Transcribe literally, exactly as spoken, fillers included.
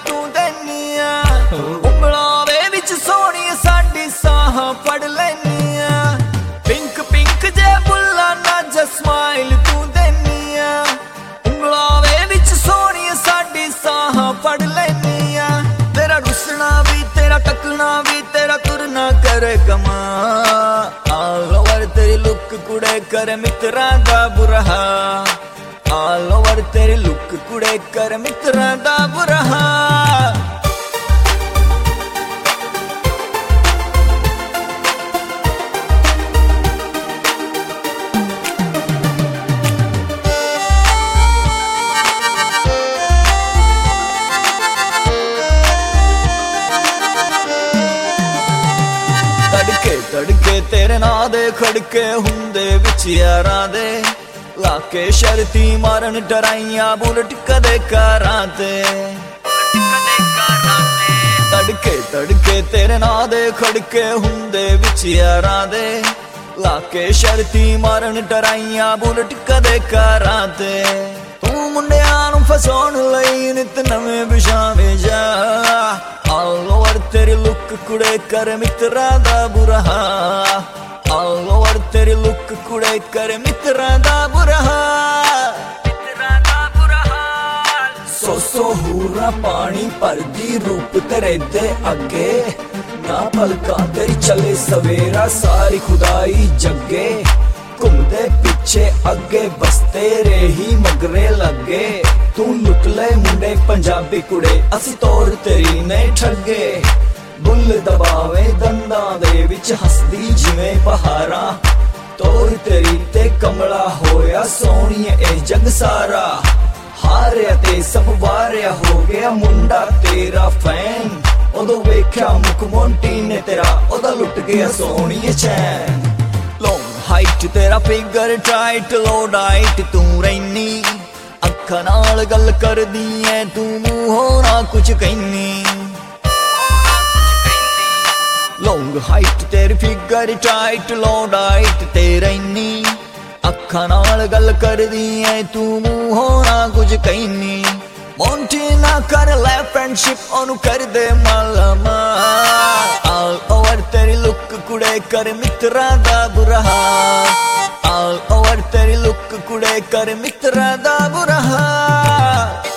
तू देनी आ उंगलां वे विच सोहणी साडी साह फड़ लैनी आ पिंक पिंक जे बुल्ला नाज स्माइल तू देनी आ उंगलां वे विच सोहणी साडी साह फड़ लैनी आ तेरा रुसना भी तेरा टकना भी तेरा तुरना करे कमा ऑल ओवर तेरी लुक कुड़े कर मित्रा दा बुरा ऑल ओवर तेरी लुक कुड़े कर मित्रा दा बुरा तड़के तड़के तेरे ना दे खड़के हुंदे विच यारां दे लाके शर्ती मारन डराइया बुलट कदे कारां ते तड़के तड़के तेरे ना दे खड़के हुंदे विच यारां दे लाके शर्ती मारन डराइया बुलट कदे कारां ते तू मुंडियां नूं फसाउण लई नित नवें बिछावे जा ऑल ओवर तेरी लुक कुड़े कर मित्रा दा बुरा ऑल ओवर तेरी लुक कुड़े कर मित्रा दा बुरा मित्रा दा बुरा सौ सौ हूरा पानी भरदी रूप तेरे दे अगे ना पलका तेरी चले सवेरा सारी खुदाई जगे घूमदे पिछे अगे बस तेरे ही मगरे लगे तू लुट ले मुंडे पंजाबी कुड़े असी तोड़ तेरी नहीं ठगे बुल दबावे दंदां दे विच हसदी जिवें पहारा तोड़ तेरी ते कमला होया सोहणीए ए जग सारा हारिया ते सब वारिया हो गया मुंडा तेरा फैन उदों वेख्या मुख मोंटी ने तेरा उदा लुट गया सोहणीए चैन लॉन्ग हाइट तेरा फिगर टाइट लो डाइट तू रैनी अखां नाल गल करदी ऐ तू मूंहों ना कुछ कहनी लॉन्ग हाइट तेरी फिगर टाइट लो डाइट ते रैनी अखां नाल गल करदी ऐ तू मूंहों ना कुछ कहनी मोंटी ना कर ले फ्रेंडशिप ओनू कर दे मालामा ऑल ओवर तेरी लुक कुड़े कर मित्रा दा बुरा ऑल ओवर तेरी लुक कुड़े कर मित्रा दा बुरा।